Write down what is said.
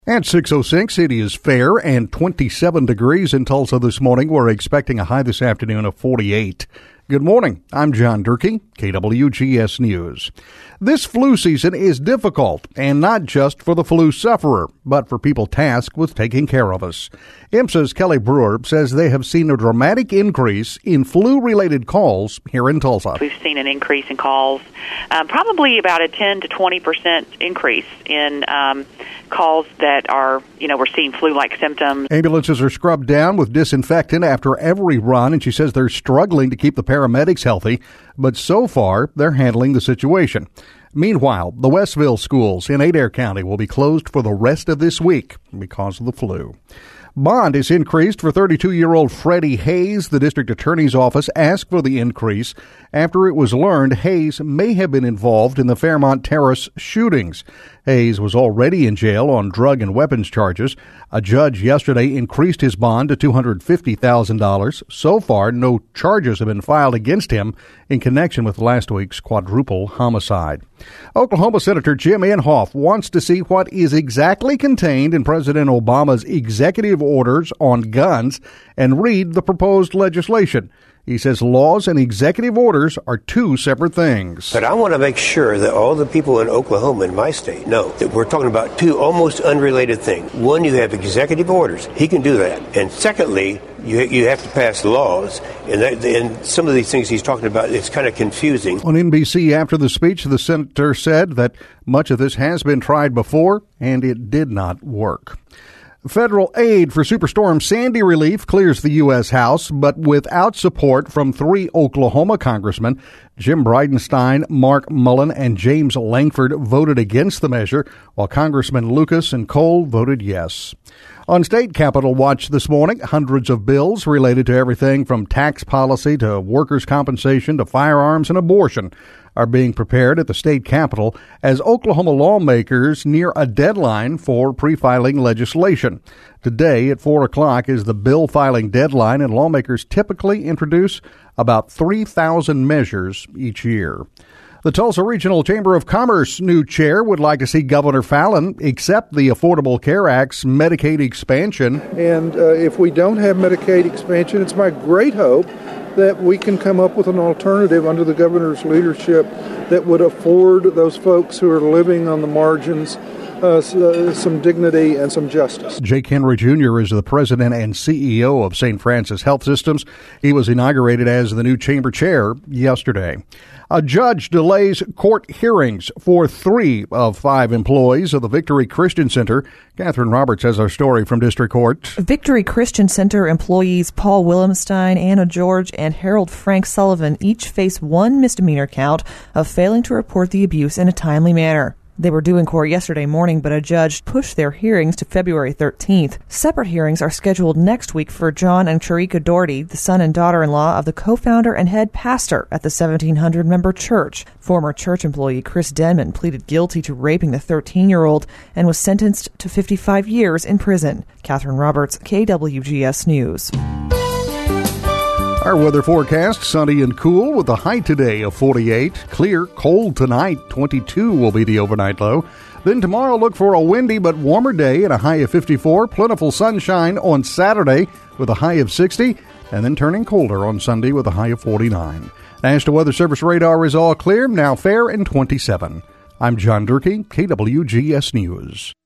At 6:06, it is fair and 27 degrees in Tulsa this morning. We're expecting a high this afternoon of 48. Good morning. I'm John Durkee, KWGS News. This flu season is difficult, and not just for the flu sufferer, but for people tasked with taking care of us. IMSA's Kelly Brewer says they have seen a dramatic increase in flu-related calls here in Tulsa. We've seen an increase in calls, probably about a 10 to 20% increase in calls that are, we're seeing flu-like symptoms. Ambulances are scrubbed down with disinfectant after every run, and she says they're struggling to keep the paramedics healthy, but so far they're handling the situation. Meanwhile, the Westville schools in Adair County will be closed for the rest of this week because of the flu. Bond is increased for 32-year-old Freddie Hayes. The district attorney's office asked for the increase after it was learned Hayes may have been involved in the Fairmont Terrace shootings. Hayes was already in jail on drug and weapons charges. A judge yesterday increased his bond to $250,000. So far, no charges have been filed against him in connection with last week's quadruple homicide. Oklahoma Senator Jim Inhofe wants to see what is exactly contained in President Obama's executive orders on guns and read the proposed legislation. He says laws and executive orders are two separate things. But I want to make sure that all the people in Oklahoma, in my state, know that we're talking about two almost unrelated things. One, you have executive orders. He can do that. And secondly, you have to pass laws. And some of these things he's talking about, it's kind of confusing. On NBC after the speech, the senator said that much of this has been tried before, and it did not work. Federal aid for Superstorm Sandy relief clears the U.S. House, but without support from three Oklahoma congressmen. Jim Bridenstine, Mark Mullen, and James Langford voted against the measure, while Congressman Lucas and Cole voted yes. On State Capitol Watch this morning, hundreds of bills related to everything from tax policy to workers' compensation to firearms and abortion are being prepared at the state capitol as Oklahoma lawmakers near a deadline for pre-filing legislation. Today at 4 o'clock is the bill filing deadline, and lawmakers typically introduce about 3,000 measures each year. The Tulsa Regional Chamber of Commerce new chair would like to see Governor Fallin accept the Affordable Care Act's Medicaid expansion. And if we don't have Medicaid expansion, it's my great hope that we can come up with an alternative under the governor's leadership that would afford those folks who are living on the margins some dignity and some justice. Jake Henry Jr. is the president and CEO of St. Francis Health Systems. He was inaugurated as the new chamber chair yesterday. A judge delays court hearings for 3 of 5 employees of the Victory Christian Center. Catherine Roberts has our story from District Court. Victory Christian Center employees Paul Willemstein, Anna George, and Harold Frank Sullivan each face 1 misdemeanor count of failing to report the abuse in a timely manner. They were due in court yesterday morning, but a judge pushed their hearings to February 13th. Separate hearings are scheduled next week for John and Sharika Doherty, the son and daughter-in-law of the co-founder and head pastor at the 1,700-member church. Former church employee Chris Denman pleaded guilty to raping the 13-year-old and was sentenced to 55 years in prison. Catherine Roberts, KWGS News. Our weather forecast, sunny and cool with a high today of 48. Clear, cold tonight, 22 will be the overnight low. Then tomorrow look for a windy but warmer day and a high of 54. Plentiful sunshine on Saturday with a high of 60. And then turning colder on Sunday with a high of 49. National Weather Service radar is all clear, now fair and 27. I'm John Durkee, KWGS News.